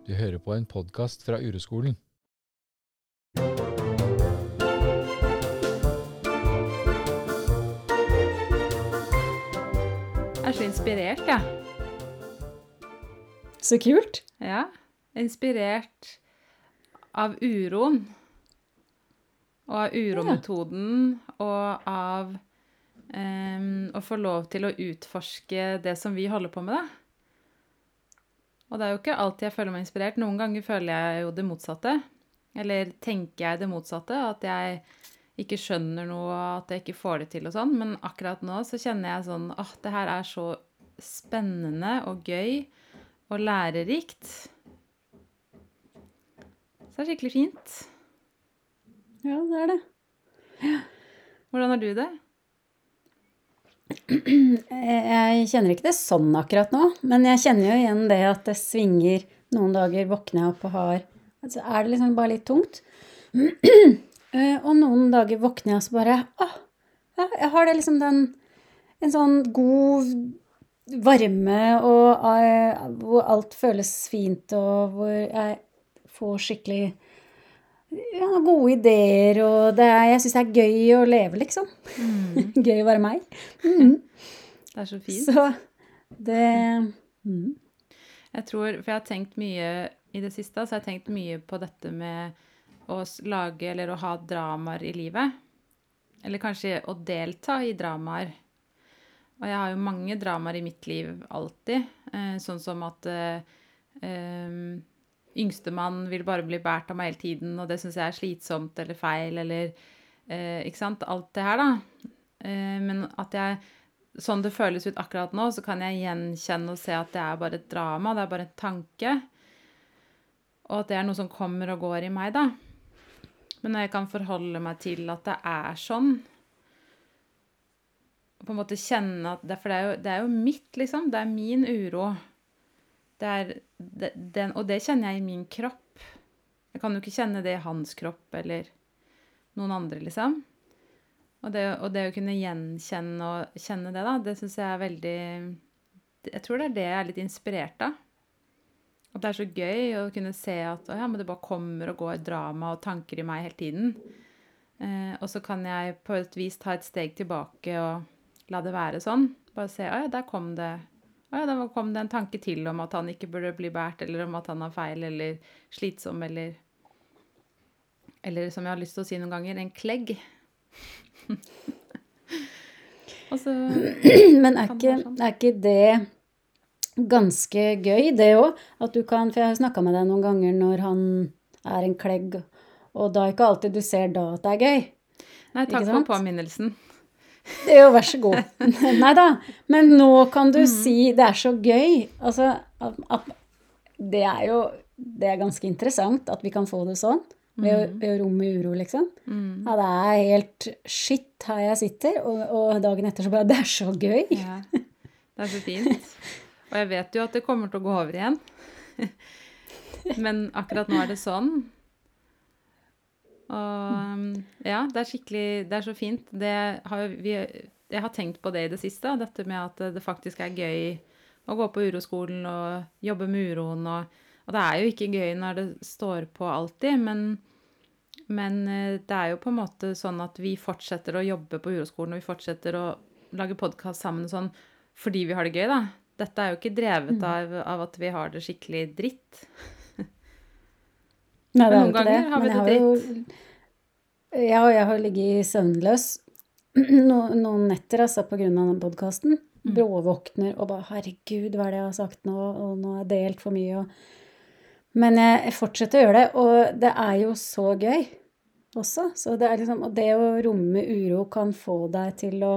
Du hører på en podcast fra Uroskolen. Jeg er så inspirert, ja. Så kult. Ja, inspirert av uroen. Og av urometoden, og av å få lov til å utforske det som vi holder på med, da. Og det er jo ikke alltid jeg føler meg inspirert. Noen ganger føler jeg jo det motsatte. Eller tenker jeg det motsatte, at jeg ikke skjønner noe, at jeg ikke får det til og sånn. Men akkurat nå så kjenner jeg sånn, det her er så spennende og gøy og lærerikt. Så det er skikkelig fint. Ja, det er det. Ja. Hvordan har du det? Jeg kjenner ikke det sånn akkurat nå, men jeg kjenner jo igjen det at det svinger. Noen dager våkner jeg opp og altså er det liksom bare litt tungt. Og noen dager våkner jeg og så bare, ja, jeg har det liksom en sånn god varme, og hvor alt føles fint, og hvor jeg får skikkelig gode ideer, og jeg synes det er gøy å leve, liksom. Gøy å være meg. Det er så fint. Så det... Jeg tror, for jeg har tenkt mye i det siste, så jeg har tenkt mye på dette med å lage eller å ha dramaer i livet. Eller kanskje å delta i dramaer. Og jeg har jo mange dramaer i mitt liv alltid. Sånn som at yngstemann vil bare bli bært av meg hele tiden, og det synes jeg er slitsomt eller feil, eller ikke sant, alt det her da. Men at sånn det føles ut akkurat nå, så kan jeg gjenkjenne og se at det er bare et drama, det er bare en tanke, og at det er noe som kommer og går i meg da. Men når jeg kan forholde meg til at det er sånn, og på en måte kjenne at for det er jo mitt, liksom, det er min uro. Og det kjenner jeg i min kropp. Jeg kan jo ikke kjenne det i hans kropp eller noen andre, liksom. Og det å kunne gjenkjenne og kjenne det da, det synes jeg er veldig... Jeg tror det er det jeg er litt inspirert av. At det er så gøy å kunne se at men det bare kommer og går drama og tanker i meg hele tiden. Og så kan jeg på et vis ta et steg tilbake og la det være sånn. Bare se, der kom det... da kom det en tanke til om at han ikke burde bli bært, eller om at han har feil, eller slitsom, eller som jeg har lyst til å si noen ganger, en klegg. Og så... Men er ikke det ganske gøy, det også? At du kan, for jeg har snakket med deg noen ganger når han er en klegg, og da er ikke alltid du ser da at det er gøy. Nei, takk for påminnelsen. Det er jo, vær så god. Neida, men nå kan du si, det er så gøy. Altså, at det er ganske interessant at vi kan få det sånn, ved å romme uro, liksom. Ja, det er helt shit her jeg sitter, og dagen etter så bare, det er så gøy. Ja, det er så fint. Og jeg vet jo at det kommer til å gå over igjen. Men akkurat nå er det sånn. Og ja, det er skikkelig, det er så fint. Jeg har tenkt på det i det siste, dette med at det faktisk er gøy å gå på uroskolen og jobbe med uroen, og det er jo ikke gøy når det står på alltid, men det er jo på en måte sånn at vi fortsetter å jobbe på uroskolen, og vi fortsetter å lage podcast sammen sånn, fordi vi har det gøy da. Dette er jo ikke drevet av at vi har det skikkelig dritt. Nei, det noen ganger har vi det dritt. Ja, og jeg har ligget søvnløs noen netter, altså, på grunn av den podcasten. Bråvåkner og bare, herregud, hva er det jeg har sagt nå? Og nå har jeg delt for mye. Men jeg fortsetter å gjøre det, og det er jo så gøy også. Så det er liksom, og det å romme uro kan få deg til å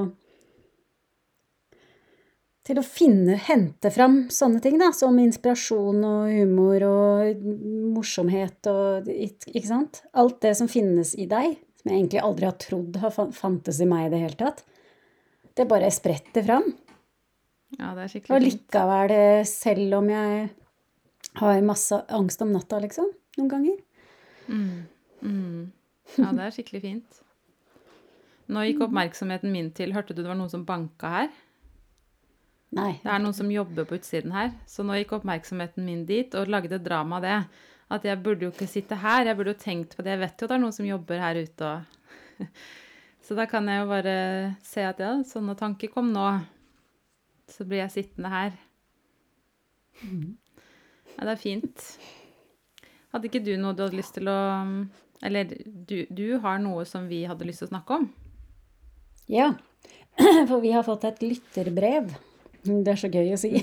hente fram sånne ting da, som inspirasjon og humor og morsomhet og, ikke sant? Alt det som finnes i deg, som jeg egentlig aldri har trodd har fantes i meg i det hele tatt, det bare spretter fram. Ja, det er skikkelig fint. Og likevel, selv om jeg har masse angst om natta, liksom, noen ganger. Ja, det er skikkelig fint. Nå gikk oppmerksomheten min til, hørte du det var noen som banka her? Nei. Det noen som jobber på utsiden her, så nå gikk oppmerksomheten min dit, og lagde drama av det. At jeg burde jo ikke sitte her, jeg burde jo tenkt på det. Jeg vet jo det noen som jobber her ute, og så da kan jeg jo bare se at ja, sånne tanker kom nå. Så blir jeg sittende her. Ja, det fint. Hadde ikke du noe du hadde lyst til å, eller du har noe som vi hadde lyst til å snakke om? Ja, for vi har fått et lytterbrev. Det så gøy å si.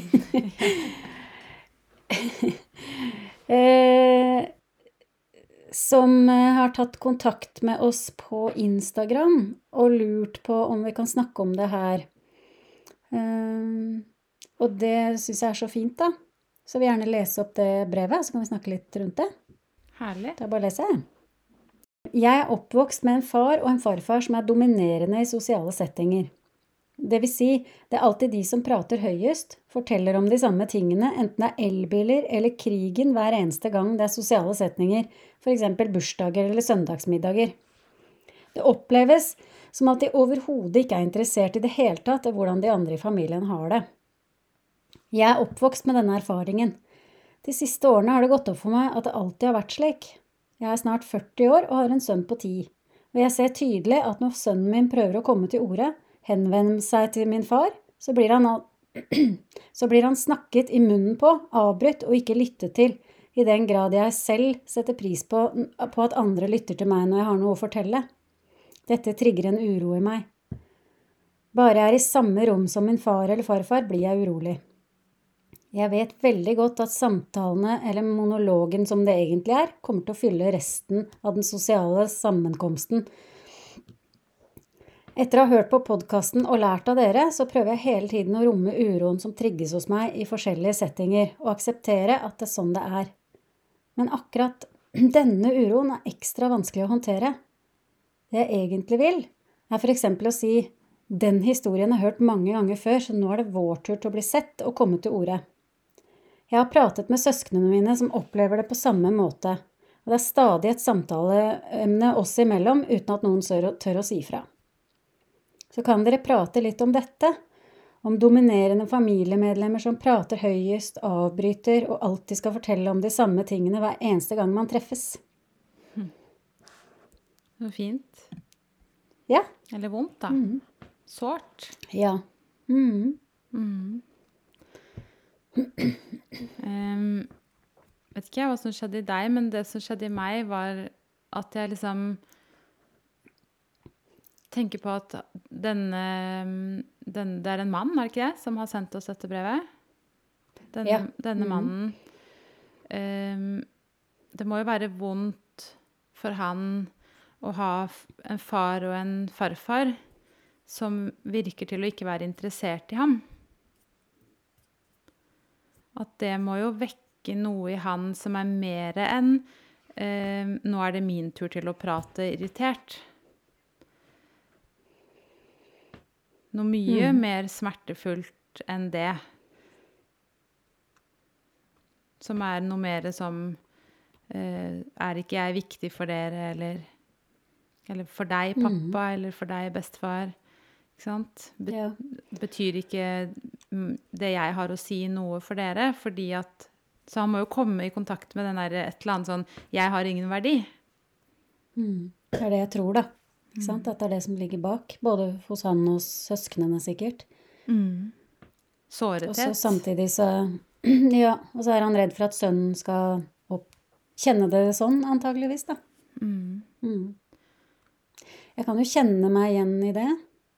Som har tatt kontakt med oss på Instagram og lurt på om vi kan snakke om det her. Og det synes jeg så fint da. Så jeg vil gjerne lese opp det brevet, så kan vi snakke litt rundt det. Herlig. Da bare leser jeg. Jeg oppvokst med en far og en farfar som dominerende i sosiale settinger. Det vil si, det alltid de som prater høyest, forteller om de samme tingene, enten det elbiler eller krigen hver eneste gang det sosiale setninger, for eksempel bursdager eller søndagsmiddager. Det oppleves som at de overhodet ikke interessert i det hele tatt av hvordan de andre i familien har det. Jeg oppvokst med denne erfaringen. De siste årene har det gått opp for meg at det alltid har vært slik. Jeg snart 40 år og har en sønn på 10. Og jeg ser tydelig at når sønnen min prøver å komme til ordet, henvende seg til min far, så blir han snakket i munnen på, avbrytt og ikke lyttet til, i den grad jeg selv setter pris på at andre lytter til meg når jeg har noe å fortelle. Dette trigger en uro i meg. Bare jeg i samme rom som min far eller farfar, blir jeg urolig. Jeg vet veldig godt at samtalene, eller monologen som det egentlig kommer til å fylle resten av den sosiale sammenkomsten. Etter å ha hørt på podcasten og lært av dere, så prøver jeg hele tiden å romme uroen som trigges hos meg i forskjellige settinger, og akseptere at det sånn det Men akkurat denne uroen ekstra vanskelig å håndtere. Det jeg egentlig vil, for eksempel å si, den historien har jeg hørt mange ganger før, så nå det vår tur til å bli sett og komme til ordet. Jeg har pratet med søsknene mine som opplever det på samme måte, og det stadig et samtaleemne oss imellom uten at noen tør å si fra. Så kan dere prate litt om dette, om dominerende familiemedlemmer som prater høyest, avbryter og alltid skal fortelle om de samme tingene hver eneste gang man treffes. Så fint. Ja. Eller vondt da. Sårt. Ja. Vet ikke hva som skjedde i deg, men det som skjedde i meg var at jeg liksom tenker på at det en mann, det ikke det, som har sendt oss dette brevet? Denne mannen, det må jo være vondt for han å ha en far og en farfar som virker til å ikke være interessert i ham. At det må jo vekke noe i han som mer enn nå det min tur til å prate irritert. Noe mye mer smertefullt enn det. Som noe mer som ikke jeg viktig for dere, eller for deg, pappa, eller for deg, bestefar. Ikke sant? Betyr ikke det jeg har å si noe for dere, fordi at så han må jo komme i kontakt med den der et eller annet sånn, jeg har ingen verdi. Det det jeg tror da. Ikke sant? At det det som ligger bak, både hos han og søsknene sikkert. Sårethet. Og så samtidig så, ja, og så han redd for at sønnen skal kjenne det sånn, antageligvis da. Jeg kan jo kjenne meg igjen i det.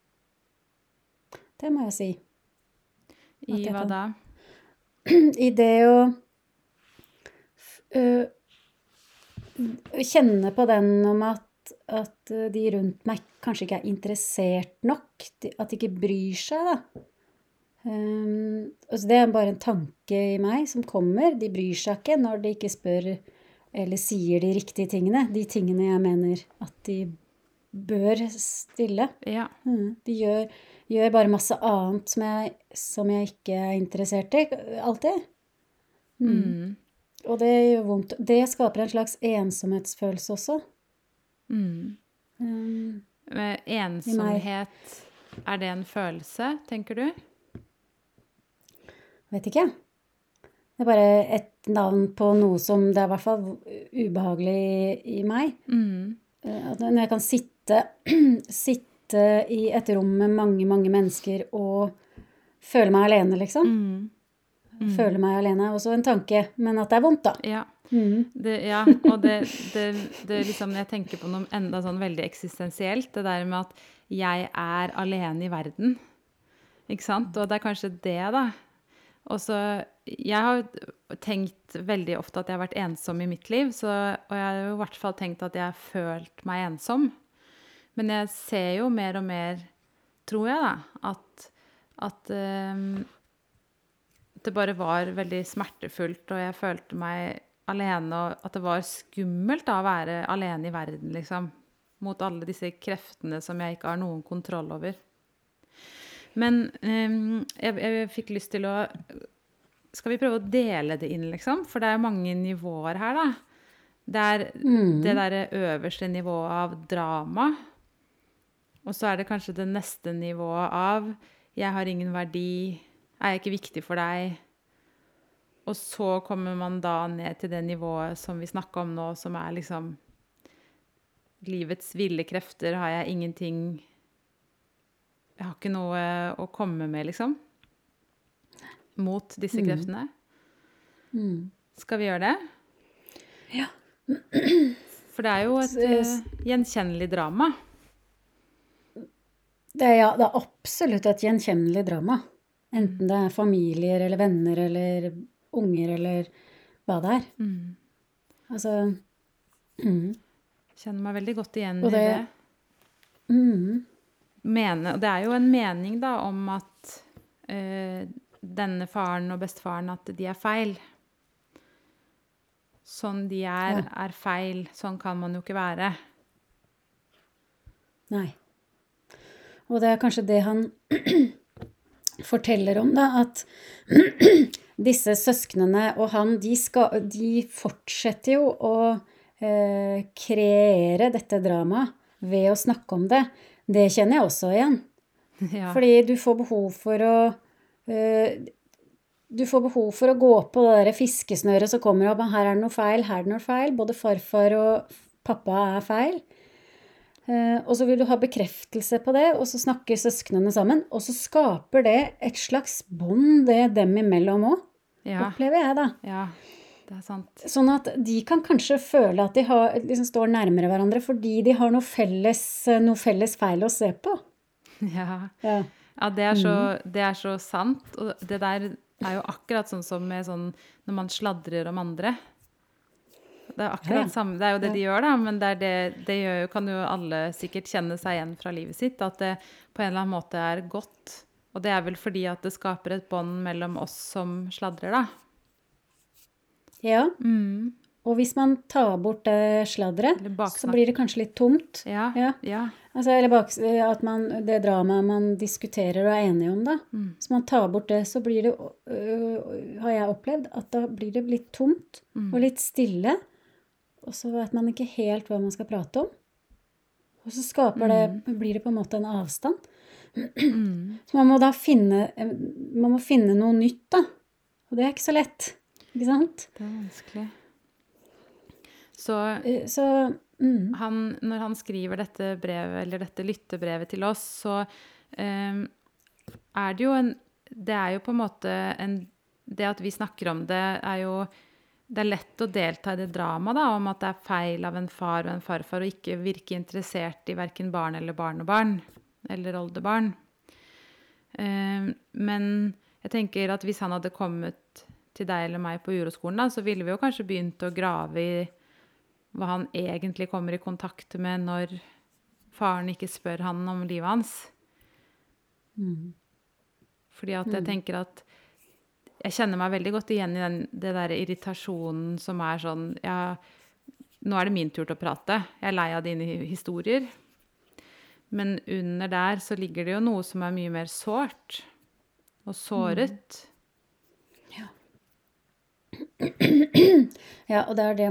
Det må jeg si. I hva da? I det å kjenne på den om at de rundt meg kanskje ikke interessert nok, at de ikke bryr seg da. Altså det bare en tanke i meg som kommer. De bryr seg ikke når de ikke spør eller sier de riktige tingene. De tingene jeg mener at de bør stille. Ja. De gjør bare masse annet som jeg ikke interessert i, alltid. Og det gjør vondt. Det skaper en slags ensomhetsfølelse også. Ensomhet, det en følelse, tenker du? vet ikke. Det bare et navn på noe som det i hvert fall ubehagelig i meg. At når jeg kan sitte i et rom med mange, mange mennesker og føle meg alene, liksom. Føle meg alene er også en tanke, men at det er vondt da. Ja. Og det liksom, jeg tenker på noe enda sånn veldig eksistensielt, det der med at jeg er alene i verden, ikke sant? Og det er kanskje det da. Og så, jeg har tenkt veldig ofte at jeg har vært ensom i mitt liv, og jeg har jo i hvert fall tenkt at jeg har følt meg ensom. Men jeg ser jo mer og mer, tror jeg da, at det bare var veldig smertefullt, og jeg følte meg alene, og at det var skummelt da, å være alene i verden, liksom, mot alle disse kreftene som jeg ikke har noen kontroll over. Men jeg fikk lyst til å, skal vi prøve å dele det inn, liksom? For det er mange nivåer her, da. Det er det der øverste nivået av drama, og så er det kanskje det neste nivået av jeg har ingen verdi, er jeg ikke viktig for deg? Og så kommer man da ned til det nivået som vi snakker om nå, som er liksom livets ville krefter, har jeg ingenting, jeg har ikke noe å komme med, liksom, mot disse kreftene. Skal vi gjøre det? Ja. For det er jo et gjenkjennelig drama. Det er absolutt et gjenkjennelig drama. Enten det er familier, eller venner, eller unger, eller hva det er. Altså, kjenner meg veldig godt igjen i det. Det er jo en mening da, om at denne faren og bestefaren, at de er feil. Sånn de er feil. Sånn kan man jo ikke være. Nei. Og det er kanskje det han forteller om, da, at disse søsknene og han, de fortsetter jo å kreere dette dramaet ved å snakke om det. Det kjenner jeg også igjen. Ja. Fordi du får behov for å gå på det der fiskesnøret som kommer opp, her er det noe feil, her er det noe feil. Både farfar og pappa er feil. Og så vil du ha bekreftelse på det, og så snakker søsknene sammen, og så skaper det et slags bånd det dem imellom også, opplever jeg da. Ja, det er sant. Sånn at de kan kanskje føle at de liksom står nærmere hverandre, fordi de har noe felles feil å se på. Ja, det er så sant, og det der er jo akkurat sånn som med sånn, når man sladrer om andre. Det er akkurat samme, det er jo det de gjør da, men det kan jo alle sikkert kjenne seg igjen fra livet sitt, at det på en eller annen måte er godt. Og det er vel fordi at det skaper et bånd mellom oss som sladrer da. Ja. Og hvis man tar bort det sladret, så blir det kanskje litt tomt. Ja. Altså, eller at det dramaet man diskuterer og er enige om da. Hvis man tar bort det, så blir det, har jeg opplevd, at da blir det litt tomt og litt stille. Og så vet man ikke helt hva man skal prate om. Og så blir det på en måte en avstand. Så man må da finne noe nytt da. Og det er ikke så lett, ikke sant? Det er vanskelig. Når han skriver dette brevet, eller dette lyttebrevet til oss, så er det jo det er jo på en måte det at vi snakker om det, det er lett å delta i det drama da, om at det er feil av en far og en farfar og ikke virke interessert i hverken barn eller barnebarn, eller oldebarn. Men jeg tenker at hvis han hadde kommet til deg eller meg på juroskolen da, så ville vi jo kanskje begynt å grave i hva han egentlig kommer i kontakt med når faren ikke spør han om livet hans. Fordi at jeg tenker at jeg kjenner meg veldig godt igjen i det der irritasjonen som er sånn, nå er det min tur til å prate, jeg er lei av dine historier. Men under der så ligger det jo noe som er mye mer sårt og såret. Ja, og det er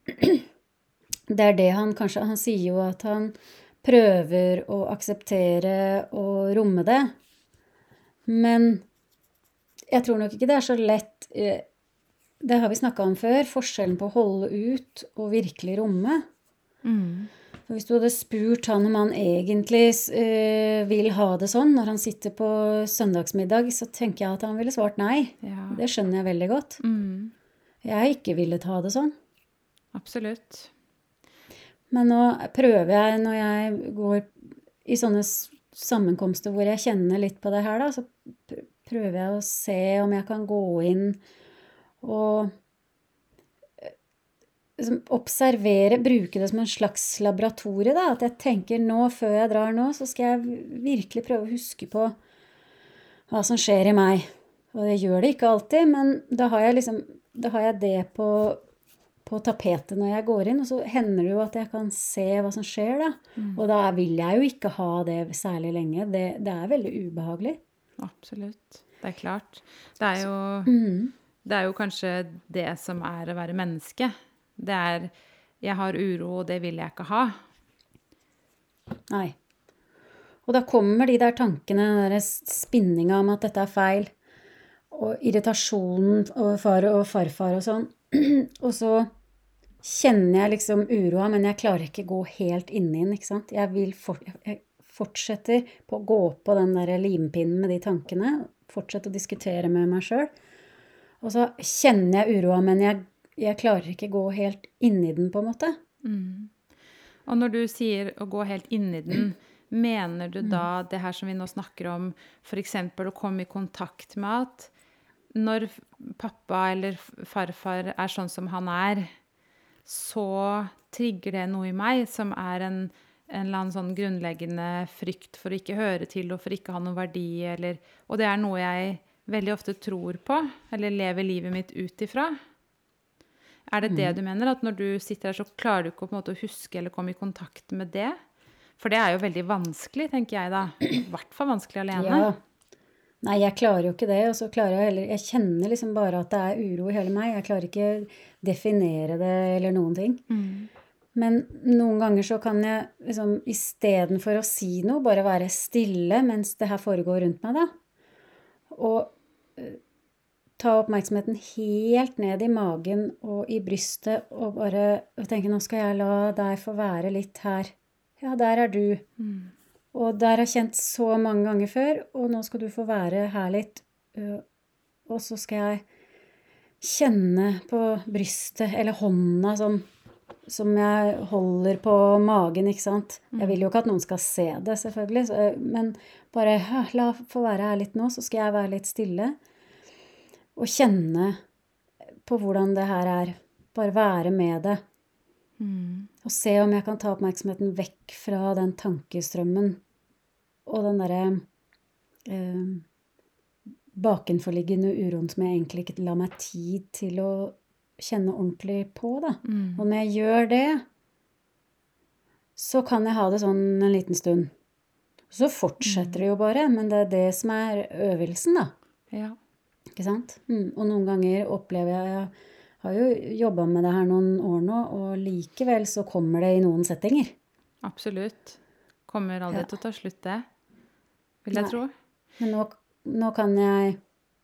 det han kanskje, han sier jo at han prøver å akseptere og romme det, men jeg tror nok ikke det så lett. Det har vi snakket om før, forskjellen på å holde ut og virkelig romme. For hvis du hadde spurt han om han egentlig vil ha det sånn når han sitter på søndagsmiddag, så tenker jeg at han ville svart nei. Ja. Det skjønner jeg veldig godt. Jeg ikke ville ha det sånn. Absolutt. Men nå prøver jeg, når jeg går i sånne sammenkomster hvor jeg kjenner litt på det her, da, så prøver jeg å se om jeg kan gå inn og observere, bruke det som en slags laboratorie, da. At jeg tenker nå, før jeg drar nå, så skal jeg virkelig prøve å huske på hva som skjer i meg. Og jeg gjør det ikke alltid, men da har jeg det på tapetet når jeg går inn, og så hender det jo at jeg kan se hva som skjer da. Og da vil jeg jo ikke ha det særlig lenge. Det er veldig ubehagelig. Absolutt. Det er klart. Det er jo kanskje det som er å være menneske. Det er, jeg har uro, og det vil jeg ikke ha. Nei. Og da kommer de der tankene, den der spinninga om at dette er feil, og irritasjonen over far og farfar og sånn. Og så kjenner jeg liksom uroa, men jeg klarer ikke gå helt inn, ikke sant? Jeg fortsetter på å gå på den der limpinnen med de tankene, fortsetter å diskutere med meg selv. Og så kjenner jeg uroa, men jeg klarer ikke gå helt inn i den på en måte. Og når du sier å gå helt inn i den, mener du da det her som vi nå snakker om, for eksempel å komme i kontakt med at når pappa eller farfar er sånn som han er, så trigger det noe i meg som er en eller annen sånn grunnleggende frykt for å ikke høre til og for ikke ha noen verdi, og det er noe jeg veldig ofte tror på, eller lever livet mitt ut ifra. Er det det du mener, at når du sitter her så klarer du ikke på en måte å huske eller komme i kontakt med det? For det er jo veldig vanskelig, tenker jeg da. I hvert fall vanskelig alene. Ja. Nei, jeg klarer jo ikke det, og så klarer jeg kjenner liksom bare at det er uro i hele meg. Jeg klarer ikke definere det eller noen ting. Men noen ganger så kan jeg liksom, i stedet for å si noe, bare være stille mens det her foregår rundt meg da. Og ta oppmerksomheten helt ned i magen og i brystet, og bare tenke, nå skal jeg la deg få være litt her. Ja, der er du. Og der har jeg kjent så mange ganger før, og nå skal du få være her litt. Og så skal jeg kjenne på brystet, eller hånda som jeg holder på magen, ikke sant? Jeg vil jo ikke at noen skal se det, selvfølgelig, men bare la få være her litt nå, så skal jeg være litt stille. Og kjenne på hvordan det her er. Bare være med det. Og se om jeg kan ta oppmerksomheten vekk fra den tankestrømmen og den der bakenforliggende uroen som jeg egentlig ikke la meg tid til å kjenne ordentlig på da. Og når jeg gjør det, så kan jeg ha det sånn en liten stund. Så fortsetter det jo bare, men det er det som er øvelsen da. Ja. Ikke sant? Og noen ganger opplever jeg har jo jobbet med det her noen år nå, og likevel så kommer det i noen settinger. Absolutt. Kommer aldri til å ta slutt det, vil jeg tro. Men nå kan jeg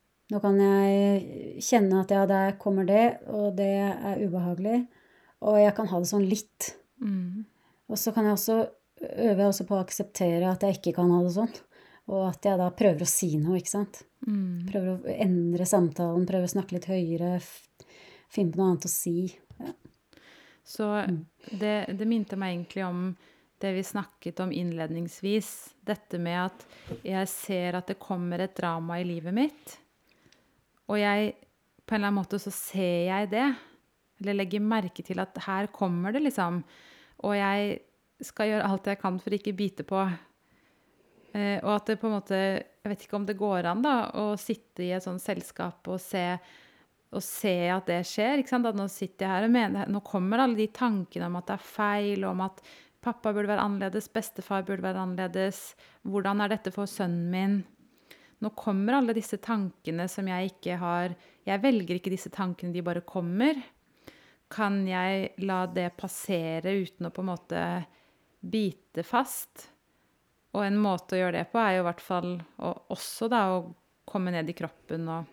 kjenne at ja, der kommer det, og det er ubehagelig, og jeg kan ha det sånn litt. Og så kan jeg øve også på å akseptere at jeg ikke kan ha det sånn, og at jeg da prøver å si noe, ikke sant? Prøver å endre samtalen, prøver å snakke litt høyere, finne på noe annet å si. Ja. Så det minte meg egentlig om det vi snakket om innledningsvis. Dette med at jeg ser at det kommer et drama i livet mitt. Og på en eller annen måte så ser jeg det. Eller legger merke til at her kommer det liksom. Og jeg skal gjøre alt jeg kan for ikke bite på. Og at det på en måte, jeg vet ikke om det går an da, å sitte i et sånt selskap og se at det skjer, ikke sant? At nå sitter jeg her og mener, nå kommer alle de tankene om at det er feil, om at pappa burde være annerledes, bestefar burde være annerledes, hvordan er dette for sønnen min? Nå kommer alle disse tankene som jeg ikke har, jeg velger ikke disse tankene, de bare kommer. Kan jeg la det passere uten å på en måte bite fast? Og en måte å gjøre det på er jo i hvert fall også da, å komme ned i kroppen og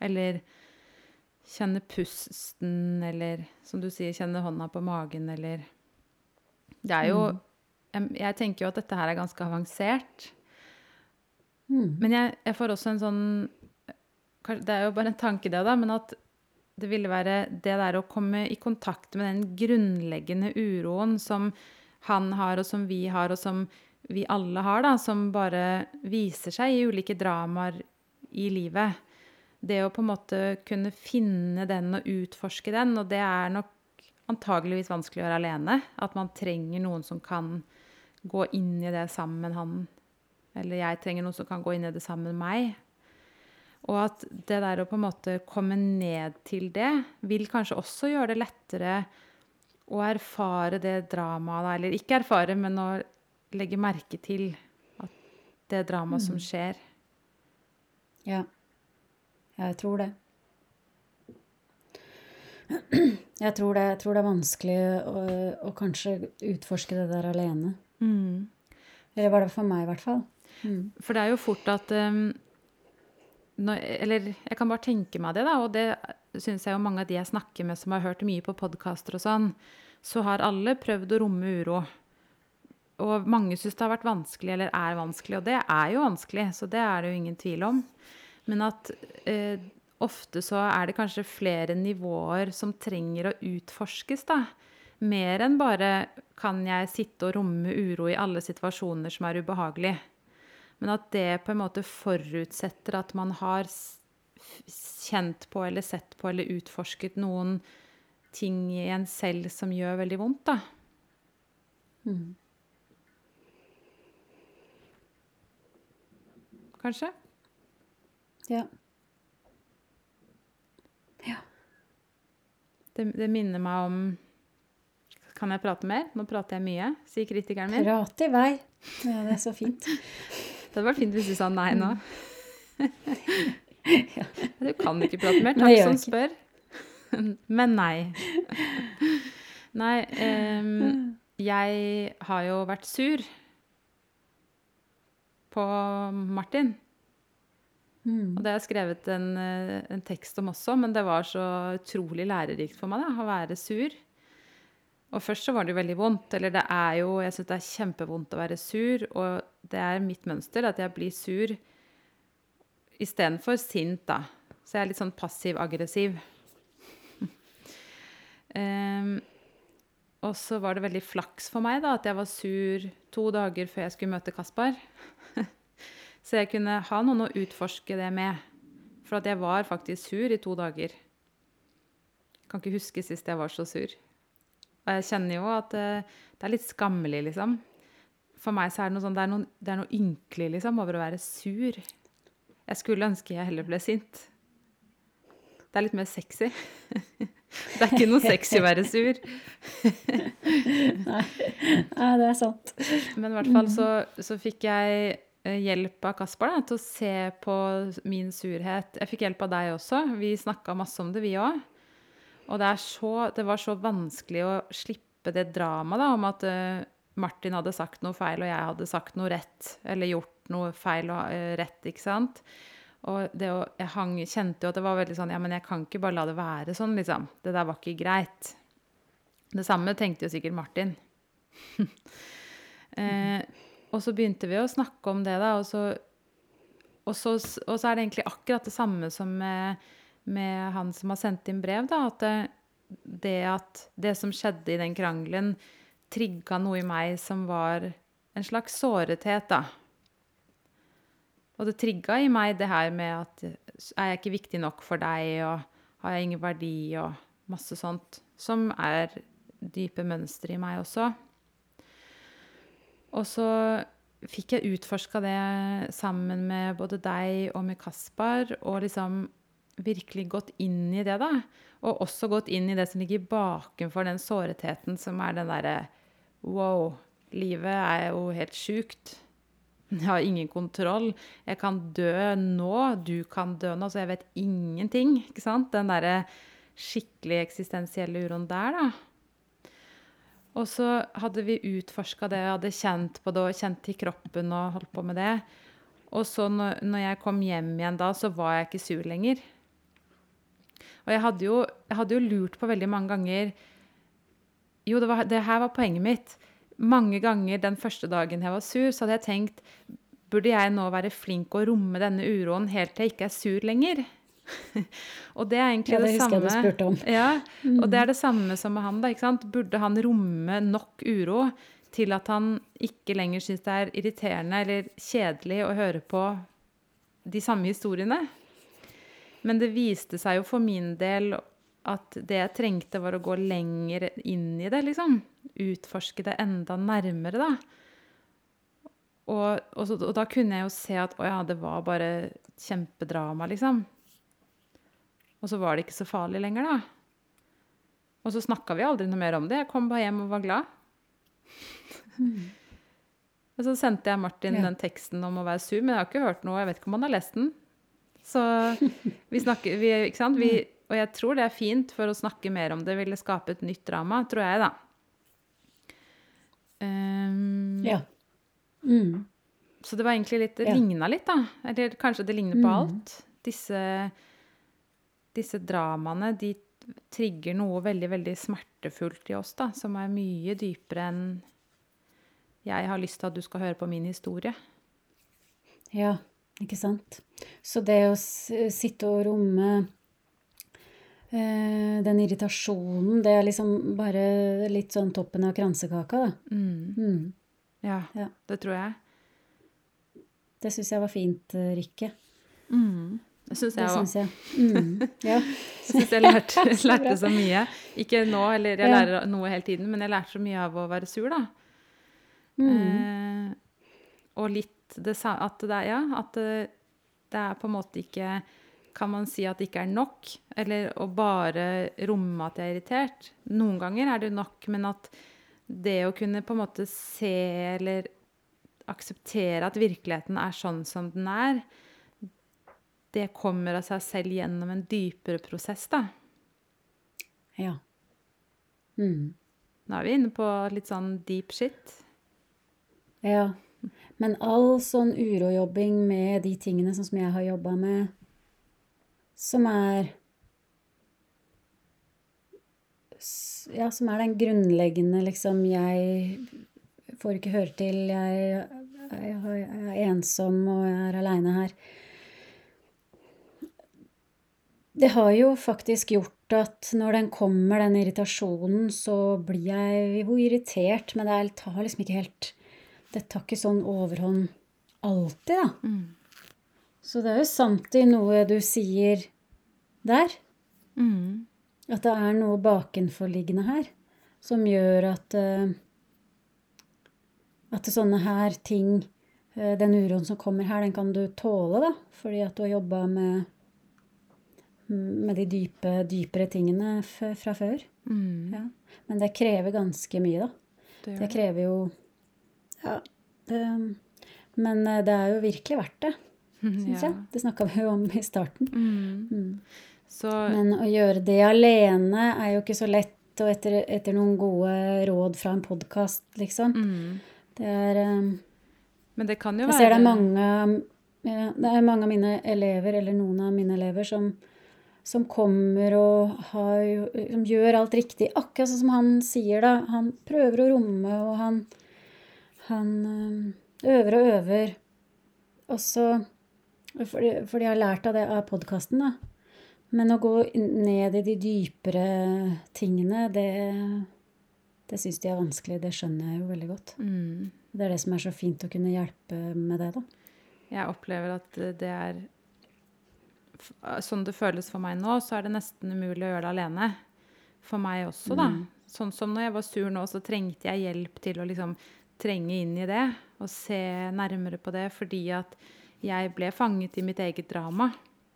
eller kjenne pusten, eller som du sier, kjenne hånda på magen, eller det jo jeg tenker jo at dette her ganske avansert. Men jeg får også en sånn, det jo bare en tanke det da, men at det ville være det der å komme i kontakt med den grunnleggende uroen som han har, og som vi har, og som vi alle har da, som bare viser seg i ulike dramaer i livet. Det å på en måte kunne finne den og utforske den, og det nok antageligvis vanskelig å gjøre alene, at man trenger noen som kan gå inn i det sammen med han, eller jeg trenger noen som kan gå inn i det sammen med meg. Og at det der å på en måte komme ned til det, vil kanskje også gjøre det lettere å erfare det dramaet, eller ikke erfare, men å legge merke til at det dramaet som skjer. Ja, jeg tror det. Jeg tror det vanskelig å kanskje utforske det der alene. Eller var det for meg i hvert fall. For det jo fort at, eller jeg kan bare tenke meg det da, og det synes jeg jo mange av de jeg snakker med som har hørt mye på podcaster og sånn, så har alle prøvd å romme uro. Og mange synes det har vært vanskelig, eller vanskelig, og det jo vanskelig, så det det jo ingen tvil om. Men at ofte så det kanskje flere nivåer som trenger å utforskes da. Mer enn bare kan jeg sitte og romme uro i alle situasjoner som ubehagelig. Men at det på en måte forutsetter at man har kjent på eller sett på eller utforsket noen ting i en selv som gjør veldig vondt da. Kanskje? Ja. Det minner meg om... Kan jeg prate mer? Nå prater jeg mye, sier kritikeren min. Prate i vei. Ja, det så fint. Det hadde vært fint hvis du sa nei nå. Ja. Du kan ikke prate mer, takk som spør. Men nei. Nei, jeg har jo vært sur på Martin. Og det har jeg skrevet en tekst om også, men det var så utrolig lærerikt for meg da, å være sur. Og først så var det jo veldig vondt, eller det jo, jeg synes det kjempevondt å være sur, og det mitt mønster, at jeg blir sur i stedet for sint da. Så jeg litt sånn passiv-aggressiv. Og så var det veldig flaks for meg da, at jeg var sur 2 dager før jeg skulle møte Kaspar. Så jeg kunne ha noen å utforske det med, for at jeg var faktisk sur i 2 dager. Jeg kan ikke huske sist jeg var så sur. Og jeg kjenner jo at det litt skammelig, liksom. For meg så det noe sånn, det noe ynkelig, liksom, over å være sur. Jeg skulle ønske jeg heller ble sint. Det litt mer sexy. Det ikke noe sexy å være sur. Nei, det sant. Men i hvert fall så fikk jeg hjelp av Kaspar da, til å se på min surhet. Jeg fikk hjelp av deg også. Vi snakket masse om det, vi også. Og det var så vanskelig å slippe det drama da, om at Martin hadde sagt noe feil, og jeg hadde sagt noe rett, eller gjort noe feil og rett, ikke sant? Og jeg kjente jo at det var veldig sånn, ja, men jeg kan ikke bare la det være sånn, liksom. Det der var ikke greit. Det samme tenkte jo sikkert Martin. Og så begynte vi å snakke om det da, og så det egentlig akkurat det samme som med han som har sendt inn brev da, at det som skjedde i den krangelen trigget noe i meg som var en slags sårethet da. Og det trigget i meg det her med at jeg ikke viktig nok for deg, og har jeg ingen verdi, og masse sånt, som dype mønstre i meg også. Og så fikk jeg utforsket det sammen med både deg og med Kaspar, og liksom virkelig gått inn i det da, og også gått inn i det som ligger bakenfor den såretheten som den der, wow, livet jo helt sykt. Jeg har ingen kontroll. Jeg kan dø nå, du kan dø nå, så jeg vet ingenting, ikke sant? Den der skikkelig eksistensielle uroen der da. Og så hadde vi utforsket det, hadde kjent på det, og kjent i kroppen og holdt på med det. Og så når jeg kom hjem igjen da, så var jeg ikke sur lenger. Og jeg hadde jo lurt på veldig mange ganger. Jo, det her var poenget mitt. Mange ganger den første dagen jeg var sur, så hadde jeg tenkt, burde jeg nå være flink å romme denne uroen helt til jeg ikke er sur lenger? Og det er egentlig det samme. Ja, det husker jeg du spurte om. Ja, og det er det samme som med han da, ikke sant? Burde han romme nok uro til at han ikke lenger synes det er irriterende eller kjedelig å høre på de samme historiene? Men det viste seg jo for min del at det jeg trengte var å gå lenger inn i det, liksom. Utforske det enda nærmere, da. Og da kunne jeg jo se at, det var bare kjempedrama, liksom. Og så var det ikke så farlig lenger, da. Og så snakket vi aldri noe mer om det. Jeg kom bare hjem og var glad. Og så sendte jeg Martin den teksten om å være sur, men jeg har ikke hørt noe, jeg vet ikke om han har lest den. Så vi snakker, ikke sant? Og jeg tror det er fint for å snakke mer om det, ville skape et nytt drama, tror jeg da. Ja. Så det var egentlig litt, det lignet litt da, eller kanskje det ligner på alt. Disse dramaene, de trigger noe veldig, veldig smertefullt i oss da, som er mye dypere enn jeg har lyst til at du skal høre på min historie. Ja, ikke sant? Så det å sitte og romme den irritasjonen, det er liksom bare litt sånn toppen av kransekaka da. Ja, det tror jeg. Det synes jeg var fint, Rikke. Det synes jeg også. Det synes jeg. Ja. Jeg synes jeg lærte så mye. Ikke nå, eller jeg lærer noe hele tiden, men jeg lærte så mye av å være sur da. Og litt det samme, at det er på en måte ikke, kan man si at det ikke er nok, eller å bare romme at jeg er irritert. Noen ganger er det nok, men at det å kunne på en måte se eller akseptere at virkeligheten er sånn som den er, det kommer av seg selv gjennom en dypere prosess da. Ja. Nå er vi inne på litt sånn deep shit. Ja, men all sånn urojobbing med de tingene som jeg har jobbet med, som er den grunnleggende, liksom, jeg får ikke høre til, jeg er ensom og jeg er alene her. Det har jo faktisk gjort at når den kommer, den irritasjonen, så blir jeg jo irritert, men det tar liksom ikke helt... Det tar ikke sånn overhånd alltid, da. Så det er jo sant i noe du sier der. At det er noe bakenforliggende her, som gjør at sånne her ting, den uroen som kommer her, den kan du tåle, da. Fordi at du har jobbet med de dypere tingene fra før. Ja. Men det krever ganske mye, da. Det krever jo... Ja, men det er jo virkelig verdt det, synes jeg. Det snakket vi jo om i starten. Men å gjøre det alene er jo ikke så lett, og etter noen gode råd fra en podcast, liksom. Det er... Men det kan jo være... Jeg ser det er mange av mine elever, eller noen av mine elever, som kommer og som gjør alt riktig, akkurat sånn som han sier da. Han prøver å romme, og han øver og øver, og så, for de har lært av det av podcasten da, men å gå ned i de dypere tingene, det synes de er vanskelig, det skjønner jeg jo veldig godt. Det er det som er så fint å kunne hjelpe med det da. Jeg opplever at det er, sånn det føles for meg nå, så er det nesten umulig å gjøre det alene. For meg også da. Sånn som når jeg var sur nå, så trengte jeg hjelp til å liksom trenge inn i det og se nærmere på det, fordi at jeg ble fanget i mitt eget drama.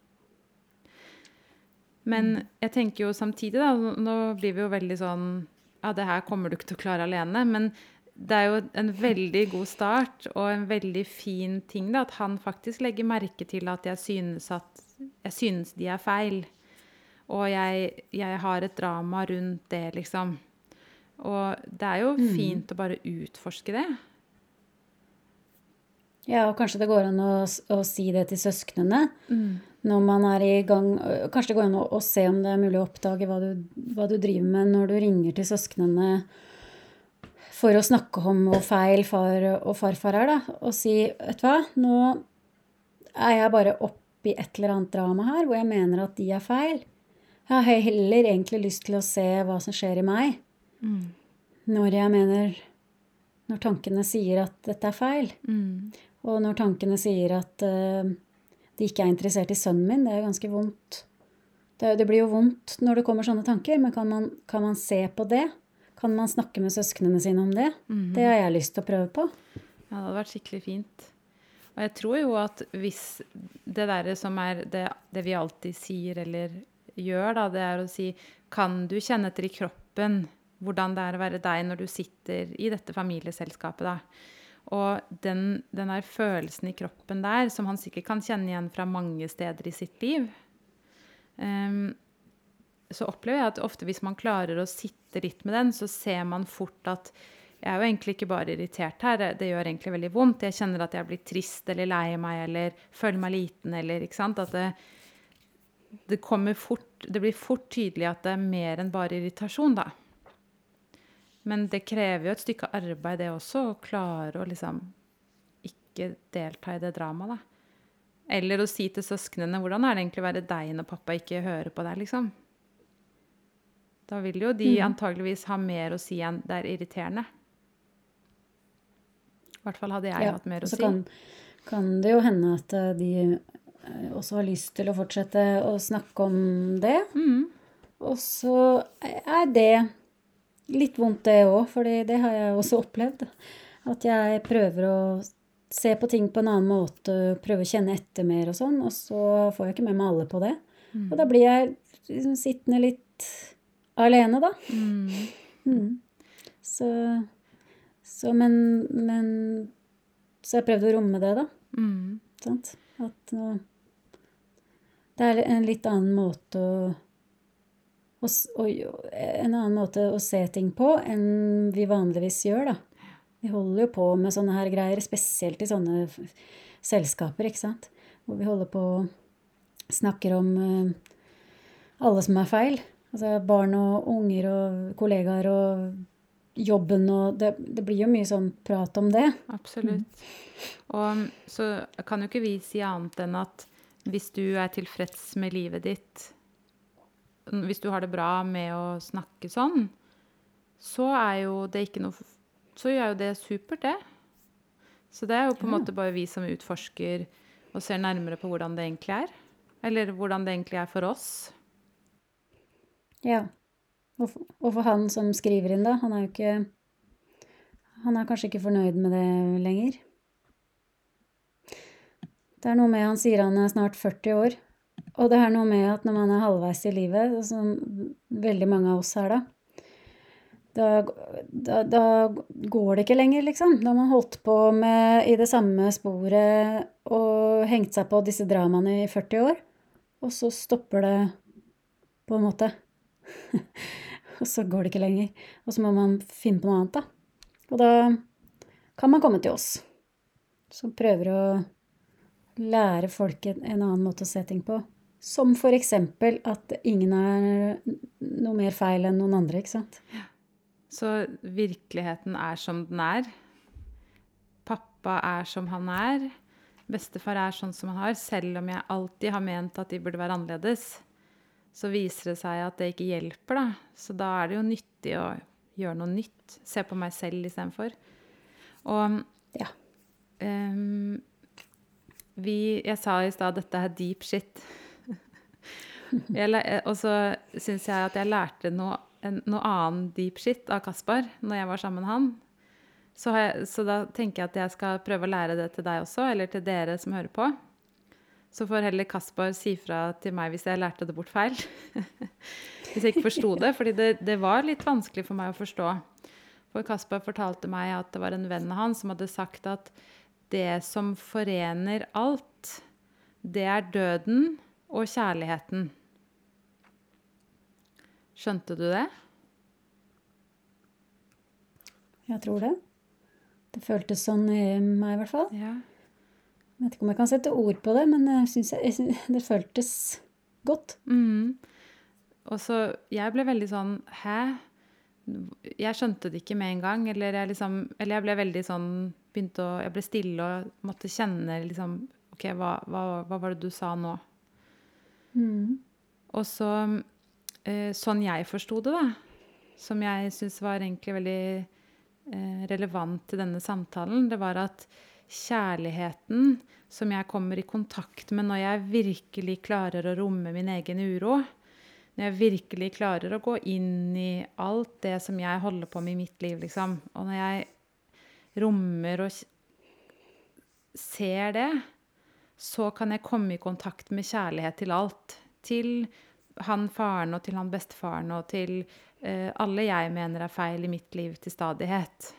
Men jeg tenker jo samtidig da, nå blir vi jo veldig sånn, det her kommer du ikke til å klare alene, men det er jo en veldig god start og en veldig fin ting da, at han faktisk legger merke til at jeg synes de er feil. Og jeg har et drama rundt det, liksom. Og det er jo fint å bare utforske det. Ja, og kanskje det går an å si det til søsknene når man i gang. Kanskje det går an å se om det mulig å oppdage hva du driver med når du ringer til søsknene for å snakke om hvor feil far og farfar da. Og si, vet du hva, nå jeg bare oppe i et eller annet drama her, hvor jeg mener at de feil. Jeg har heller egentlig lyst til å se hva som skjer i meg. Når tankene sier at dette feil. Og når tankene sier at de ikke interessert i sønnen min, det ganske vondt. Det blir jo vondt når det kommer sånne tanker, men kan man se på det? Kan man snakke med søsknene sine om det? Det har jeg lyst til å prøve på. Ja, det hadde vært skikkelig fint. Og jeg tror jo at hvis det der som det vi alltid sier eller gjør da, det å si, kan du kjenne etter i kroppen hvordan det å være deg når du sitter i dette familieselskapet da? Og den der følelsen i kroppen der, som han sikkert kan kjenne igjen fra mange steder i sitt liv, så opplever jeg at ofte hvis man klarer å sitte litt med den, så ser man fort at jeg jo egentlig ikke bare irritert her, det gjør egentlig veldig vondt. Jeg kjenner at jeg blir trist eller lei meg, eller føler meg liten, eller ikke sant? At det blir fort tydelig at det mer enn bare irritasjon da. Men det krever jo et stykke arbeid det også, å klare å liksom ikke delta i det dramaet da. Eller å si til søsknene, hvordan det egentlig å være deg når pappa ikke hører på deg, liksom? Da vil jo de antageligvis ha mer å si enn det irriterende. I hvert fall hadde jeg hatt mer å si. Så kan det jo hende at de også har lyst til å fortsette å snakke om det. Og så det litt vondt det også, for det har jeg også opplevd. At jeg prøver å se på ting på en annen måte, prøve å kjenne etter mer og sånn, og så får jeg ikke med meg alle på det. Og da blir jeg liksom sittende litt alene da. Så jeg prøvde å romme det da. Sant? At det en litt annen måte en annen måte å se ting på enn vi vanligvis gjør da. Vi holder jo på med sånne her greier, spesielt i sånne selskaper, ikke sant? Hvor vi holder på og snakker om alle som feil. Altså barn og unger og kollegaer og jobben, og det blir jo mye sånn prat om det. Absolutt. Og så kan jo ikke vi si annet enn at hvis du tilfreds med livet ditt, hvis du har det bra med å snakke sånn, så jo det ikke noe, så jo det supert det. Så det jo på en måte bare vi som utforsker og ser nærmere på hvordan det egentlig eller hvordan det egentlig for oss. Ja, og for han som skriver inn da, han kanskje ikke fornøyd med det lenger. Det noe med, han sier han snart 40 år, og det noe med at når man halvveis i livet, som veldig mange av oss da går det ikke lenger, liksom. Da har man holdt på med i det samme sporet og hengt seg på disse dramaene i 40 år, og så stopper det på en måte. Og så går det ikke lenger. Og så må man finne på noe annet da. Og da kan man komme til oss, som prøver å lære folk en annen måte å se ting på. Som for eksempel at ingen noe mer feil enn noen andre, ikke sant? Så virkeligheten som den Pappa som han Bestefar sånn som han selv om jeg alltid har ment at de burde være annerledes, så viser det seg at det ikke hjelper da. Så da det jo nyttig å gjøre noe nytt. Se på meg selv I stedet for. Og ja. Jeg sa I sted at dette deep shit. Og så synes jeg at jeg lærte noe annen deep shit av Kaspar når jeg var sammen med han. Så da tenker jeg at jeg skal prøve å lære det til deg også, eller til dere som hører på. Så får heller Kaspar si fra til meg hvis jeg lærte det bort feil. Hvis jeg ikke forstod det, fordi det var litt vanskelig for meg å forstå. For Kaspar fortalte meg at det var en venn av han som hadde sagt at det som forener alt, det døden og kjærligheten. Skjønte du det? Jeg tror det. Det føltes sånn I meg I hvert fall. Ja. vet ikke om jeg kan sette ord på det, men jeg synes det føltes godt. Og så, jeg ble veldig sånn, hæ? Jeg skjønte det ikke med en gang, eller jeg ble veldig sånn, jeg ble stille og måtte kjenne liksom, ok, hva var det du sa nå? Og så, sånn jeg forstod det da, som jeg synes var egentlig veldig relevant til denne samtalen, det var at kjærligheten som jeg kommer i kontakt med når jeg virkelig klarer å romme min egen uro, når jeg virkelig klarer å gå inn i alt det som jeg holder på med i mitt liv, liksom. Og når jeg rommer og ser det, så kan jeg komme i kontakt med kjærlighet til alt. Til han faren og til han bestefaren og til alle jeg mener er feil i mitt liv til stadighet.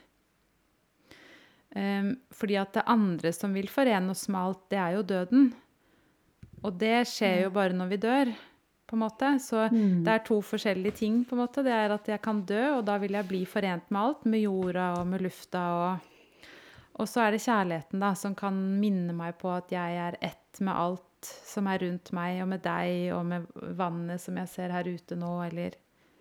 Fordi at det andre som vil forene oss med alt, det er jo døden. Og det skjer jo bare når vi dør, på en måte. Så det er to forskjellige ting, på en måte. Det er at jeg kan dø, og da vil jeg bli forent med alt, med jorda og med lufta. Og så er det kjærligheten da, som kan minne meg på at jeg er ett med alt som er rundt meg, og med deg, og med vannet som jeg ser her ute nå, eller...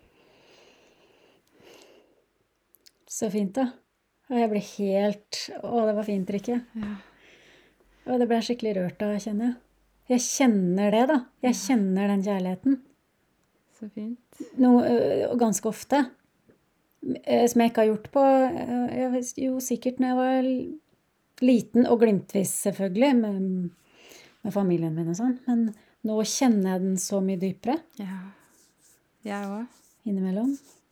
Så fint da. Og jeg ble helt... det var fint, Rikke. Ja. Og det ble jeg skikkelig rørt av, kjenner jeg. Jeg kjenner det da. Jeg kjenner den kjærligheten. Så fint. Ganske ofte. Som jeg ikke har gjort på... jo, sikkert når jeg var liten, og glimtvis selvfølgelig, med familien min og sånn. Men nå kjenner jeg den så mye dypere. Ja. Jeg også. Innimellom.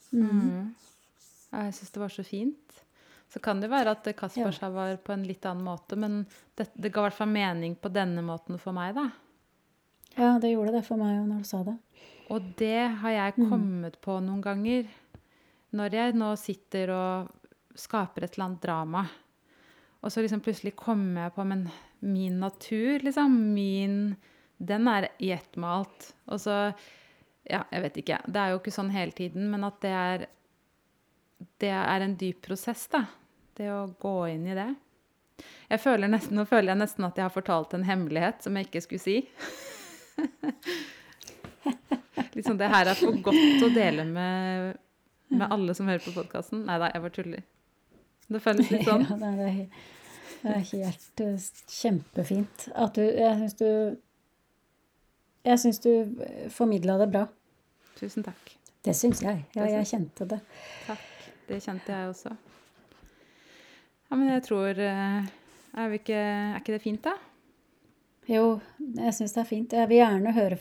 Jeg synes det var så fint. Så kan det være at Kaspers var på en litt annen måte, men det ga i hvert fall mening på denne måten for meg, da. Ja, det gjorde det for meg når du sa det. Og det har jeg kommet på noen ganger, når jeg nå sitter og skaper et eller annet drama, og så liksom plutselig kommer jeg på, men min natur, liksom, den er i ett med alt. Og så, ja, jeg vet ikke, det er jo ikke sånn hele tiden, men at det er en dyp prosess, da. Det å gå inn i det. Nå føler jeg nesten at jeg har fortalt en hemmelighet som jeg ikke skulle si. Liksom, det her er for godt å dele med alle som hører på podcasten. Neida, jeg bare tuller. Det føles litt sånn. Ja, det er helt kjempefint. Jeg synes du formidlet det bra. Tusen takk. Det synes jeg. Ja, jeg kjente det. Takk. Det kjente jeg også. Ja, men jeg tror, er ikke det fint da? Jo, jeg synes det er fint. Jeg vil gjerne høre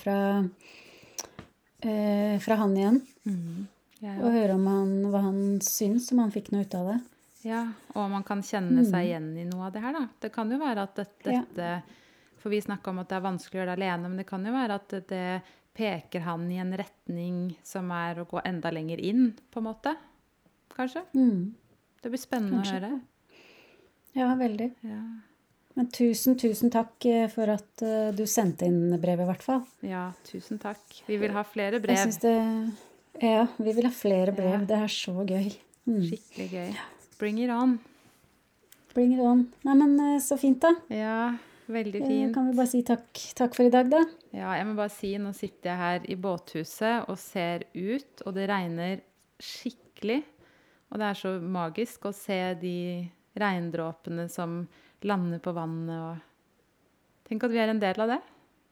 fra han igjen. Og høre om hva han syns, om han fikk noe ut av det. Ja, og man kan kjenne seg igjen i noe av det her da. Det kan jo være at dette, for vi snakket om at det er vanskelig å gjøre det alene, men det kan jo være at det peker han i en retning som er å gå enda lenger inn, på en måte. Kanskje? Det blir spennende å høre. Ja, veldig. Ja. Men tusen takk for at du sendte inn brevet i hvert fall. Ja, tusen takk. Vi vil ha flere brev. Jeg synes vi vil ha flere brev. Ja. Det er så gøy. Skikkelig gøy. Bring it on. Bring it on. Nei, men så fint da. Ja, veldig fint. Kan vi bare si takk for i dag da? Ja, jeg må bare si, nå sitter jeg her i båthuset og ser ut, og det regner skikkelig. Og det er så magisk å se de regndråpene som lander på vannet. Og tenk at vi er en del av det.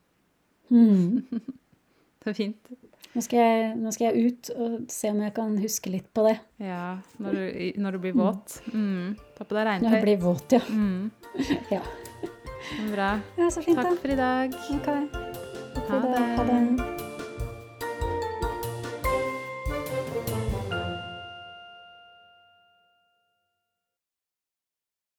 Det er fint. Nå skal jeg ut og se om jeg kan huske litt på det. Ja, når du blir våt. Ta på deg regntøy. Når jeg blir våt, ja. Ja. Bra. Ja, så fint da. Takk for i dag. Ok. Takk for i dag. Ha det.